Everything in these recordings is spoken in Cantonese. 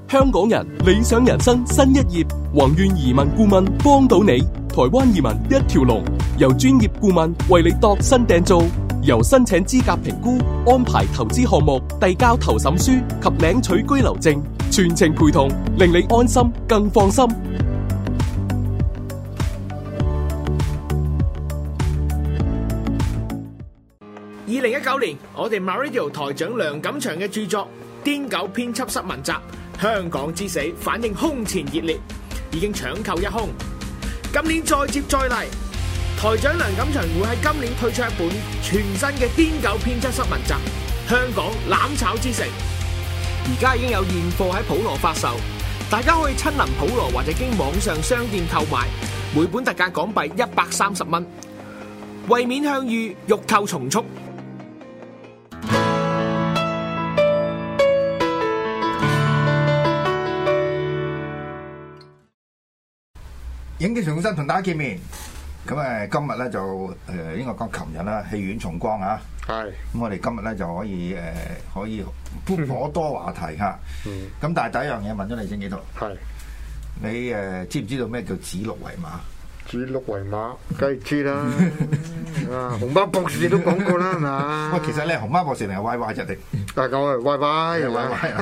香港人理想人生新一頁，宏願移民顧問幫到你，台灣移民一條龍，由專業顧問為你度身訂造，由申請資格評估、安排投資項目、遞交投審書及領取居留證，全程陪同，令你安心更放心。 2019年，我哋 MyRadio 台長梁錦祥嘅著作《癲狗編輯室文集：香港之死》反應空前熱烈，已經搶購一空。今年再接再厲，台長梁錦祥會喺今年推出一本全新嘅《癲狗編輯室文集：香港攬炒之城》，而家已經有現貨喺普羅發售，大家可以親臨普羅或者經網上商店購買，每本特價港幣130蚊。為免向隅，欲購從速。 影記重新同大家見面，咁今日咧就應該講琴日啦，戲院重光啊，係，咁我哋今日咧就可以頗多話題嚇，咁但係第一樣嘢問咗你先幾多？係，你知唔知道咩叫指鹿為馬？ 指鹿為馬，梗係知啦，啊，熊貓博士都講過啦，係嘛？ 喂，其實你係熊貓博士定係 Y Y 啫？定？ 大家我係 Y Y，係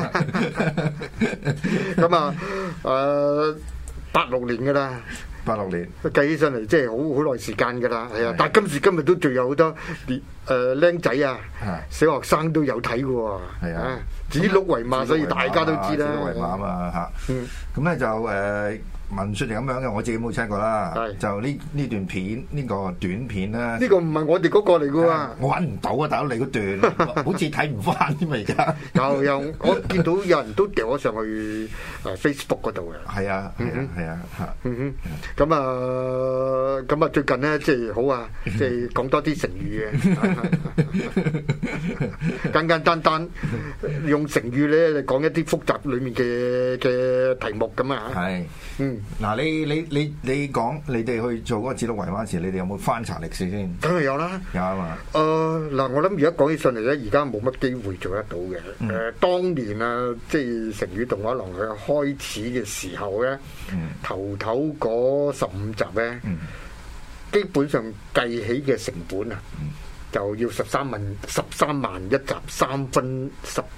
咪？咁啊，86年噶啦，86年計起上嚟，即係好耐時間噶啦，係啊！但係今時今日都仲有好多僆仔啊，小學生都有睇嘅喎，係啊！指鹿為馬，所以大家都知啦。指鹿為馬啊嘛嚇，咁咧就文説係咁樣嘅，我自己冇聽過啦。就呢段片呢個短片咧，呢個唔係我哋嗰個嚟嘅喎，我揾唔到啊！大佬你嗰段好似睇唔翻添啊！而家有我見到有人都掉咗上去Facebook 嗰度嘅。係啊係啊嚇。咁啊最近咧即係好啊，即係講多啲成語嘅，簡簡單單用成語咧嚟講一啲複雜裡面嘅題目咁啊嚇。係嗱，你講你哋去做嗰個指鹿為馬時，你哋有冇翻查歷史先？梗係有啦，有啊嘛。嗱，我諗而家講起上嚟咧，而家冇乜機會做得到嘅。當年啊，即係成語動畫廊佢開始嘅時候咧，頭嗰15集咧，基本上計起嘅成本啊，就要13萬一集，3分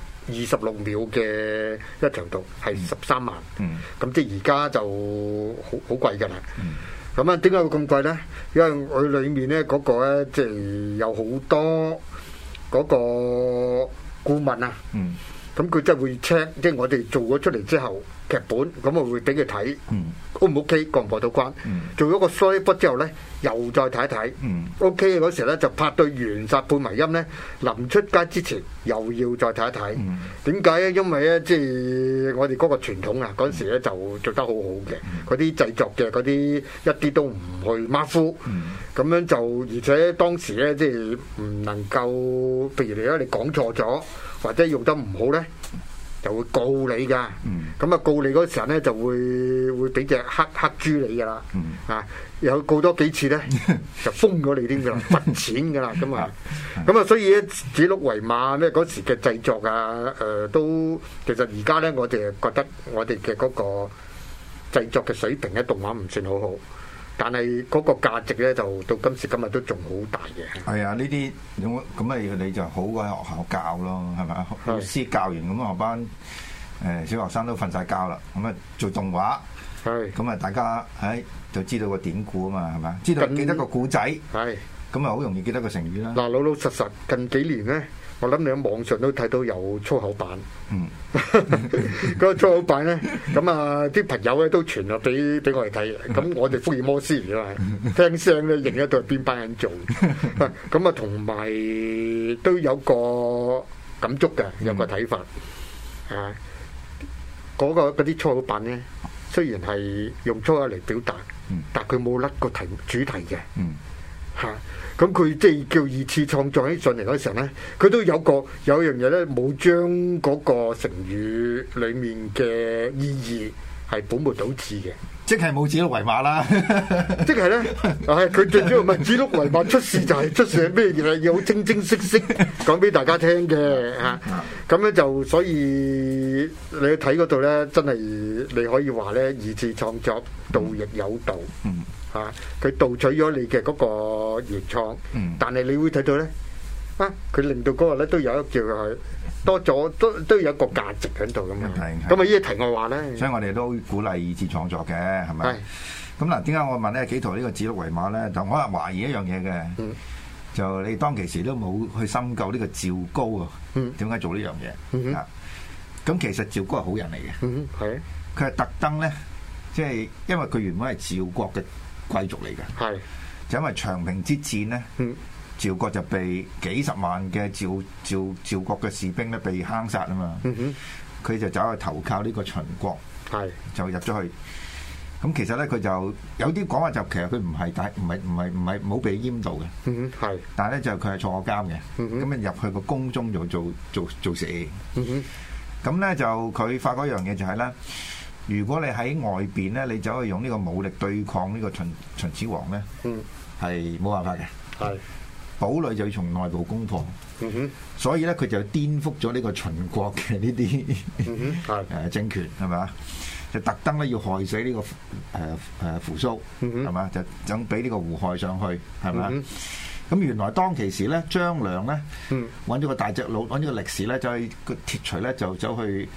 26秒嘅一條圖係13萬，咁即係而家就好貴㗎啦。咁啊，點解會咁貴咧？因為佢裡面咧嗰個咧，即係有好多嗰個顧問啊。咁佢真係會 check， 即係我哋做咗出嚟之後劇本，咁我會俾佢睇，O 唔 OK，過唔過到關？做咗個 storyboard 之後咧，又再睇一睇，OK 嗰時咧就拍到完晒配埋音咧，臨出街之前又要再睇一睇。點解咧？因為咧，即係我哋嗰個傳統啊，嗰陣時咧就做得好好嘅，嗰啲製作嘅嗰啲一啲都唔去馬虎，咁樣就而且當時咧即係唔能夠，譬如你講錯咗。或者用得唔好咧，就會告你噶。咁啊告你嗰時候咧，就會俾隻黑豬你噶啦。又告多幾次咧，就封咗你添噶啦，罰錢噶啦。咁啊，所以咧指鹿為馬咩嗰時嘅製作啊，都其實而家咧，我哋覺得我哋嘅嗰個製作嘅水平咧，動畫唔算好好。但係嗰個價值咧，就到今時今日都仲好大嘅。係啊，呢啲咁你就好過喺學校教咯，係咪？老師教完咁學班小學生都瞓晒覺啦，咁啊做動畫，咁啊大家就知道個典故啊嘛，係咪？知道記得個故仔，咁啊好容易記得個成語啦。嗱，老實近幾年咧。我諗你喺網上都睇到有粗口版，嗰個粗口版咧，咁啊啲朋友咧都傳咗俾我哋睇，咁我哋福爾摩斯嚟㗎嘛，聽聲咧認得到係邊班人做，咁啊同埋都有個感觸嘅，有個睇法，嗰啲粗口版咧，雖然係用粗口嚟表達，但佢冇甩個主題嘅，咁佢即係叫二次創作起上嚟嗰時候咧，佢都有一樣嘢咧，冇將嗰個成語裡面嘅意義係本末倒置嘅。 即係冇指鹿為馬啦， 即係咧，佢最主要唔係指鹿為馬，出事就係出事係咩嘢，要好清清晰晰講俾大家聽嘅嚇。咁咧就所以你去睇嗰度咧，真係你可以話咧，二次創作盜亦有道嚇，佢盜取咗你嘅嗰個原創，但係你會睇到咧，佢令到嗰個咧都有一個叫佢。多咗都有一個價值喺度咁樣，咁啊呢個題外話咧， 所以我哋都鼓勵二次創作嘅，係咪？咁嗱，點解我問咧幾圖呢個指鹿為馬咧？就我係懷疑一樣嘢嘅，就你當其時都冇去深究呢個趙高啊，點解做呢樣嘢啊？咁其實趙高係好人嚟嘅， 係佢係特登咧，即係因為佢原本係趙國嘅貴族嚟嘅， 係就因為長平之戰咧。趙國就被幾十萬嘅趙國嘅士兵咧被坑殺啊嘛，佢就走去投靠呢個秦國，就入咗去。咁其實咧佢就有啲講話就其實佢唔係冇被閹到嘅，但係咧就佢係坐過監嘅，咁啊入去個宮中做事。咁咧就佢發覺一樣嘢就係咧，如果你喺外邊咧，你走去用呢個武力對抗呢個秦始皇咧，係冇辦法嘅。堡壘就要從內部攻破，所以咧佢就顛覆咗呢個秦國嘅呢啲政權係咪啊？就特登咧要害死呢個扶蘇係嘛？就想俾呢個胡亥上去係咪啊？咁原來當其時咧，張良咧揾咗個大隻佬，揾咗個力士咧，就去個鐵錘咧就走去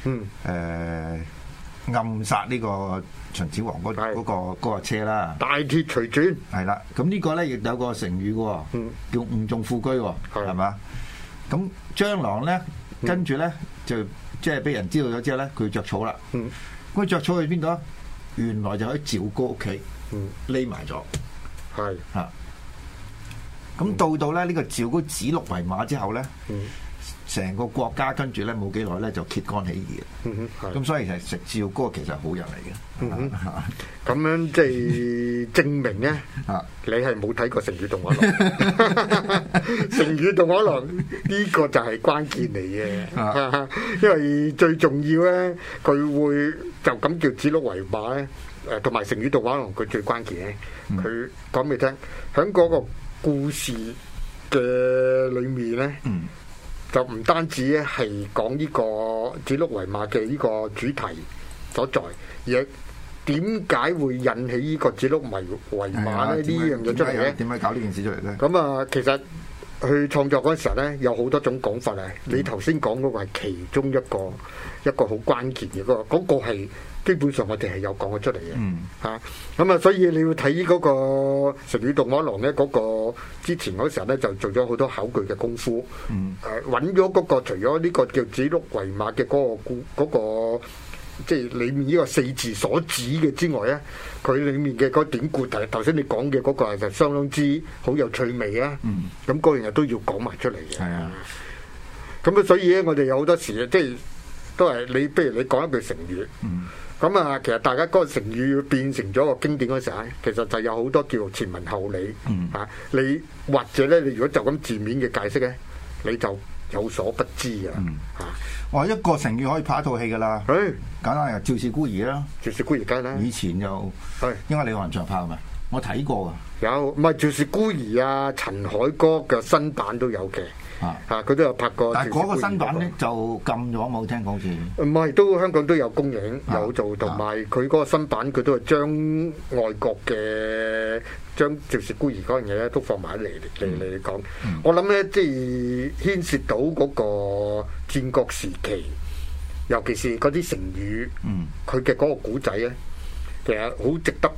暗殺呢個秦始皇嗰個車啦， 大鐵錘轉係啦。咁呢個咧亦有個成語嘅，叫誤中副車，係嘛？咁張良咧跟住咧就即係俾人知道咗之後咧，佢着草啦。佢着草去邊度啊？原來就喺趙高屋企匿埋咗。係嚇。咁到咧呢個趙高指鹿為馬之後咧。成個國家跟住咧冇幾耐咧就揭竿起義，咁所以其實趙高其實係好人嚟嘅。 咁樣即係證明咧，你係冇睇過成語動畫廊。成語動畫廊呢個就係關鍵嚟嘅，因為最重要咧，佢會就咁叫指鹿為馬咧。同埋成語動畫廊佢最關鍵咧，佢講俾你聽，喺嗰個故事嘅裏面咧。就唔單止咧係講呢個指鹿為馬嘅呢個主題所在，而點解會引起呢個指鹿為馬咧？呢樣嘢出嚟咧？ 點解搞呢件事出嚟咧？ 咁啊，其實去創作嗰陣時候咧，有好多種講法啊！你頭先講嗰個係其中一個好關鍵嘅嗰個係。基本上我哋係有講咗出嚟嘅，咁啊，所以你要睇嗰個成語動畫廊咧，嗰個之前嗰時候咧就做咗好多考據嘅功夫，揾咗嗰個除咗呢個叫指鹿為馬嘅嗰個即係裡面呢個四字所指嘅之外咧，佢裡面嘅嗰典故，頭先你講嘅嗰個就相當之好有趣味啊！咁嗰樣嘢都要講埋出嚟嘅。係啊，咁啊，所以咧，我哋有好多時即係都係你，不如你講一句成語。咁啊，其實大家嗰個成語變成咗個經典嗰時候咧，其實就有好多叫前文後理你或者咧，你如果就咁字面嘅解釋咧，你就有所不知嘅。 哇！一個成語可以拍一套戲噶啦。簡單又趙氏孤兒啦， 趙氏孤兒梗啦。 以前又應該李翰祥拍係咪？我睇過啊。 有唔係趙氏孤兒啊？陳凱歌嘅新版都有嘅。佢都有拍過， 但係嗰個新版咧就禁咗，冇聽講好似。 唔係，都香港都有公映有做，同埋佢嗰個新版佢都係將外國嘅將趙氏孤兒嗰樣嘢咧都放埋嚟講。我諗咧，即係牽涉到嗰個戰國時期，尤其是嗰啲成語，佢嘅嗰個古仔咧，其實好值得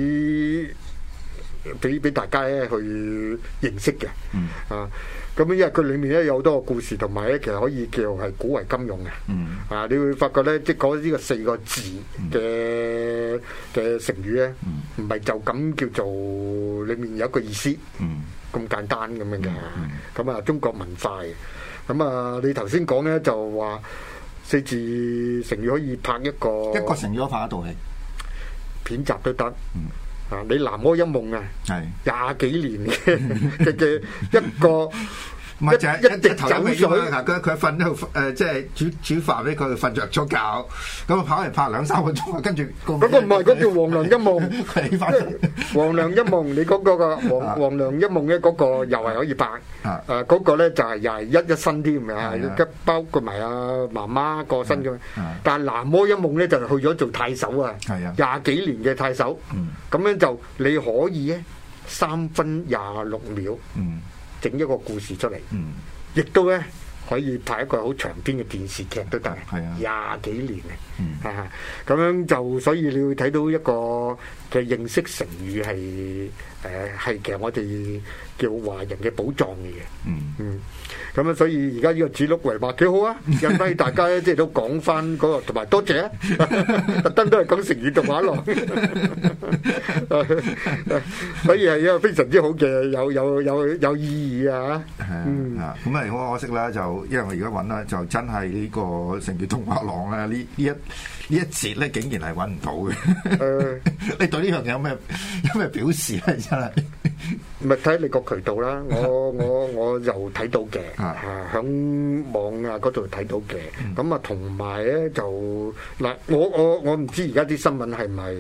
俾大家咧去認識嘅。咁因為佢裏面咧有好多個故事，同埋咧其實可以叫係古為今用嘅。你會發覺咧，即係講呢個四個字嘅成語咧，唔係就咁叫做裏面有一個意思咁簡單咁樣嘅。咁啊，中國文化嘅。咁啊，你頭先講咧就話四字成語可以拍一個成語可以拍一套戲片集都得。你南柯一夢啊，係20幾年嘅一個唔係就係一滴酒水。 佢瞓喺度即係煮飯俾佢瞓着咗覺，咁啊跑嚟拍2-3個鐘，跟住嗰個唔係，嗰叫黃粱一夢。 起翻黃粱一夢，你講嗰個黃粱一夢咧，嗰個又係可以拍。嗰個咧就係又係一身添嘅，包括埋阿媽媽過身嘅。但係南柯一夢咧就去咗做太守啊，20幾年嘅太守。咁樣就你可以咧3分26秒整一個故事出嚟，亦都咧可以拍一個好長篇嘅電視劇都得，20幾年啊，咁樣就所以你會睇到一個嘅認識成語係其實我哋叫華人嘅寶藏嘅嘢。咁啊，所以而家呢個指鹿為馬幾好啊！引翻大家咧，即係都講翻嗰個，同埋多謝啊！特登都係講成語動畫廊，所以係一個非常之好嘅，有意義啊！ 咁啊，好可惜啦，就因為我而家揾啦，就真係呢個成語動畫廊咧，呢一節咧，竟然係揾唔到嘅。你對呢樣嘢有咩表示咧？真係咪睇你個渠道啦，我又睇到嘅，響網啊嗰度睇到嘅，咁啊同埋咧就嗱，我唔知而家啲新聞係咪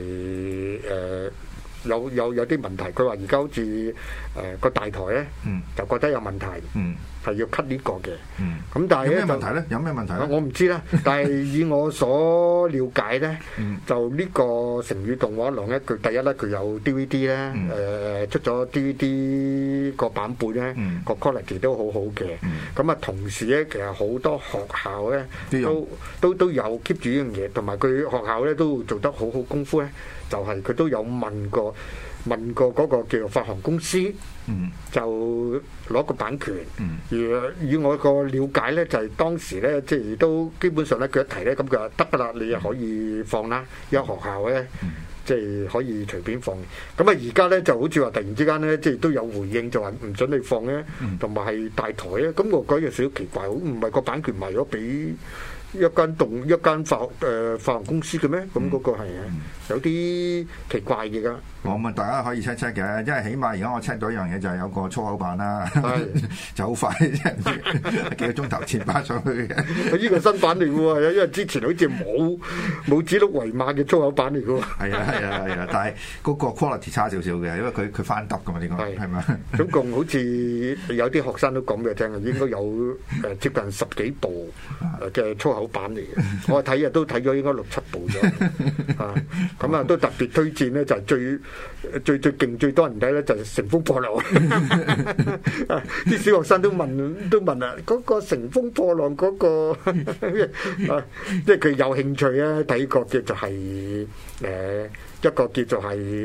有啲問題？佢話而家好似個大台咧，就覺得有問題，係要 cut 呢個嘅。咁但係咧，有咩問題咧？有咩問題咧？我唔知啦。但係以我所了解咧，就呢個成語動畫廊咧，佢第一咧佢有 DVD 咧，出咗 DVD 個版本咧，個 quality 都好好嘅。咁啊，同時咧，其實好多學校咧都有 keep 住呢樣嘢，同埋佢學校咧都做得好好功夫咧。就係佢都有問過嗰個叫做發行公司，就攞個版權。而以我個了解咧，就係當時咧，即係都基本上咧，佢一提咧，咁佢話得㗎啦，你又可以放啦。有學校咧，即係可以隨便放。咁啊，而家咧就好似話突然之間咧，即係都有回應，就話唔準你放咧，同埋係大台咧。咁我覺得有少少奇怪，唔係個版權賣咗俾一間發行公司嘅咩？咁嗰個係有啲奇怪嘅㗎。 我問大家可以 check 嘅，因為起碼而家我 check 到一樣嘢就係有個粗口版啦，就好快幾個鐘頭前擺上去嘅。 呢個新版嚟嘅喎，因為之前好似冇指鹿為馬嘅粗口版嚟嘅喎。係啊，但係嗰個 quality 差少少嘅，因為佢翻得㗎嘛，呢個係咪？ 總共好似有啲學生都講俾我聽，應該有接近10幾部嘅粗口版嚟嘅。我睇都睇咗應該6-7部咗。咁啊都特別推薦咧，就係最勁最多人睇咧就係乘風破浪。啲小學生都問啊，嗰個乘風破浪嗰個，即係佢有興趣啊，睇個嘅就係一個叫做係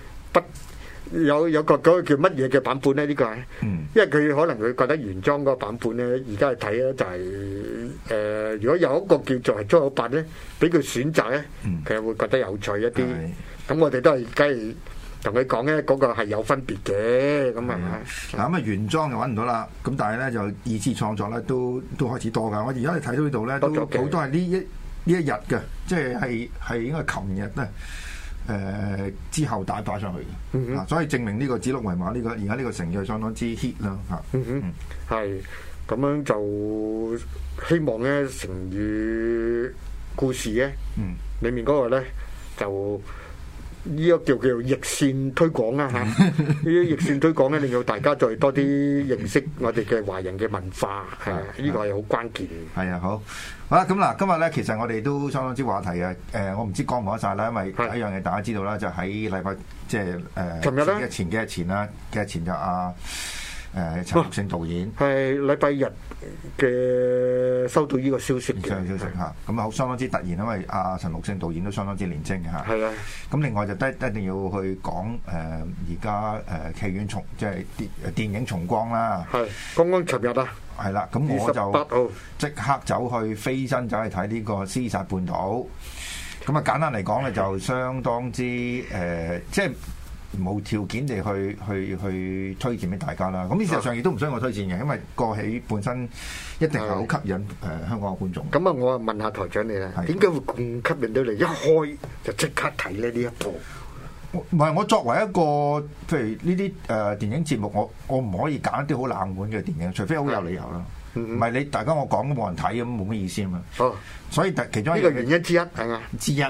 有個嗰個叫乜嘢嘅版本咧？呢個係，因為佢可能佢覺得原裝嗰個版本咧，而家去睇咧就係如果有一個叫做係粗口版咧，俾佢選擇咧，佢又會覺得有趣一啲。咁我哋都係梗係同佢講咧，嗰個係有分別嘅，咁啊。 嗱咁啊原裝就揾唔到啦，咁但係咧就二次創作咧都開始多㗎。我而家你睇到呢度咧都好多係呢一日嘅，即係應該琴日咧之後打上去嘅，所以證明呢個指鹿為馬呢個而家呢個成語相當之 hit 啦嚇。 係咁樣就希望咧成語故事咧，裡面嗰個咧就。呢個叫逆線推廣啦嚇，呢啲逆線推廣咧，令到大家再多啲認識我哋嘅華人嘅文化，係呢個係好關鍵。係啊，好啦，咁嗱，今日咧其實我哋都相當之話題嘅，我唔知講唔講得晒啦，因為第一樣嘢大家知道啦，就喺禮拜即係前幾日前啦，幾日前就陳木勝導演係禮拜日嘅收到呢個消息嘅消息嚇，咁啊相當之突然，因為陳木勝導演都相當之年青嚇。係啊，咁另外就一定要去講而家戲院即係電影重光啦。係剛剛尋日啊，係啦，咁我就即刻飛身走去睇呢個《屍殺半島》。咁啊簡單嚟講咧，就相當之即係。冇條件地去推薦俾大家啦。咁事實上亦都唔需要我推薦嘅，因為個戲本身一定係好吸引香港嘅觀眾。咁啊，我啊問下台長你啦，點解會咁吸引到你一開就即刻睇呢一部？ 唔係我作為一個譬如呢啲電影節目，我唔可以揀一啲好冷門嘅電影，除非好有理由啦。唔係你大家我講都冇人睇咁，冇乜意思啊嘛。哦，所以其中一個原因之一係嘛？ 之一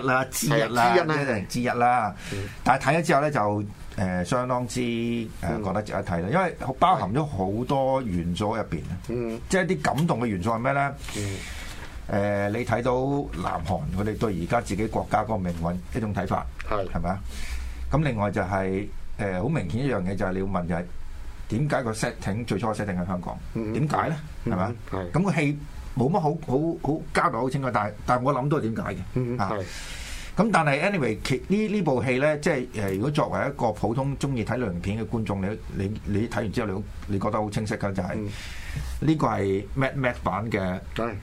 啦。但係睇咗之後咧就相當之覺得值得睇啦，因為包含咗好多元素入邊即係一啲感動嘅元素係咩咧？你睇到南韓佢哋對而家自己國家嗰個命運一種睇法係咪啊？咁另外就係好明顯一樣嘢就係你要問就係點解個 setting 最初 setting 喺香港？點解咧？係咪？咁個戲冇乜好交代好清楚，但係我諗到係點解嘅。咁但係 anyway 呢部戲咧，即係如果作為一個普通中意睇類型片嘅觀眾，你睇完之後你覺得好清晰㗎，就係呢個係 Mad Max 版嘅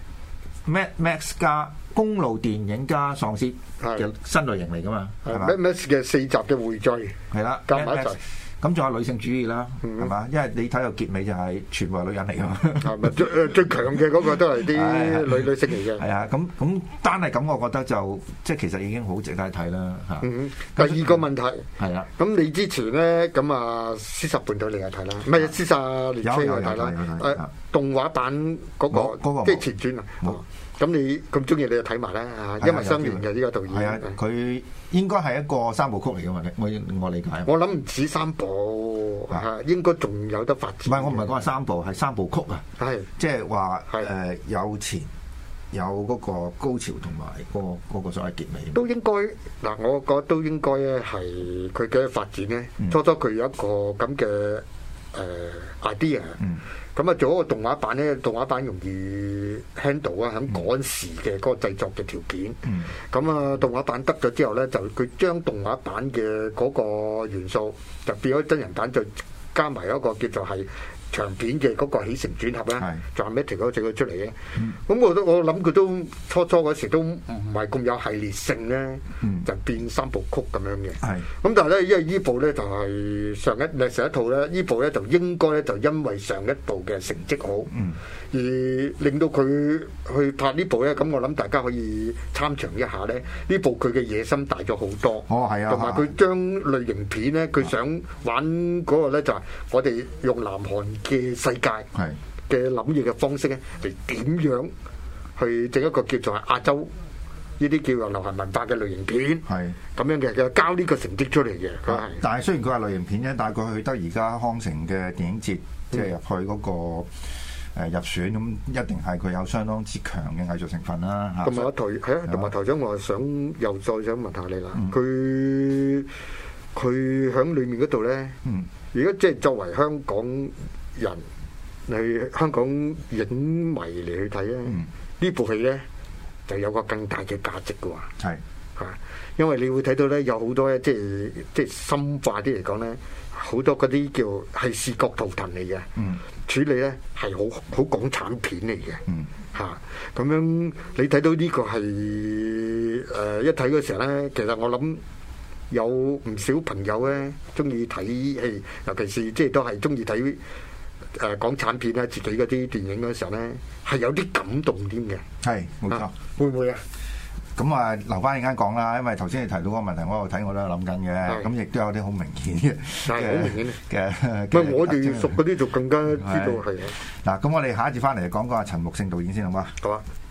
Mad Max 加公路電影加喪屍嘅新類型嚟㗎嘛，係嘛？ Mad Max 嘅4集嘅匯聚係啦，加埋一齊。咁仲有女性主義啦，係嘛？因為你睇到結尾就係全部係女人嚟㗎嘛。係咪最強嘅嗰個都係啲女性嚟嘅？係啊，咁單係咁，我覺得就即係其實已經好值得睇啦嚇。 第二個問題係啦， 咁你之前咧咁啊《屍殺半島》你又睇啦，唔係《屍殺列車》又睇啦，動畫版嗰個即係前傳啊。咁你咁中意你就睇埋啦嚇，因為相連嘅呢個導演。係啊， 佢應該係一個三部曲嚟㗎嘛，我理解。 我諗唔止3部嚇，應該仲有得發展。 唔係，我唔係講係3部，係3部曲啊。係，即係話有前有嗰個高潮同埋嗰個所謂結尾。 都應該嗱，我覺得都應該咧係佢嘅發展咧。初初佢有一個咁嘅idea。咁啊，做一個動畫版咧，動畫版容易 handle 啊，喺嗰時嘅嗰個製作嘅條件。咁啊，動畫版得咗之後咧，就佢將動畫版嘅嗰個元素就變咗真人版，就加埋一個叫做係長片嘅嗰個起承轉合咧，就係 Matrix 嗰個整咗出嚟嘅。咁我諗佢都初嗰時都唔係咁有系列性咧，就變3部曲咁樣嘅。咁但係咧，因為呢部咧就係上一套咧，呢部咧就應該咧就因為上一部嘅成績好，而令到佢去拍呢部咧。咁我諗大家可以參詳一下咧，呢部佢嘅野心大咗好多。 哦，係啊， 同埋佢將類型片咧，佢想玩嗰個咧就係我哋用南韓嘅世界嘅諗嘢嘅方式咧，嚟點樣去整一個叫做亞洲呢啲叫做流行文化嘅類型片，係咁樣嘅，交呢個成績出嚟嘅。 但係雖然佢係類型片啫，但係佢去得而家康城嘅電影節，即係入去嗰個入選，咁一定係佢有相當之強嘅藝術成分啦。 同埋同埋台長，我又再想問下你啦，佢喺裏面嗰度咧，如果即係作為香港人嚟香港影迷嚟去睇咧，呢部戲咧就有個更大嘅價值嘅喎。係嚇，因為你會睇到咧有好多咧，即係深化啲嚟講咧，好多嗰啲叫係視覺圖騰嚟嘅。處理咧係好港產片嚟嘅。嚇，咁樣你睇到呢個係一睇嗰時候咧，其實我諗有唔少朋友咧中意睇戲，尤其是即係都係中意睇港產片咧，自己嗰啲電影嗰時候咧係有啲感動添嘅。 係冇錯， 會唔會啊？ 咁啊，留翻陣間講啦，因為頭先你提到個問題，我度睇我都有諗緊嘅，咁亦都有啲好明顯嘅， 係好明顯嘅。 唔係我哋熟嗰啲就更加知道係。 嗱，咁我哋下一節翻嚟講講阿陳木勝導演先好嘛？好啊。